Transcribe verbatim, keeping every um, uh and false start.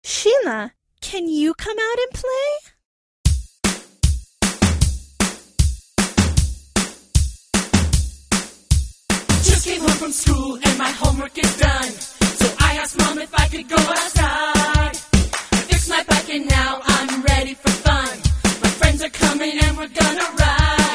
Sheila, can you come out and play? Just came home from school and my homework is done. So I asked Mom if I could go outside. I fixed my bike and now I'm ready for fun. My friends are coming and we're gonna ride.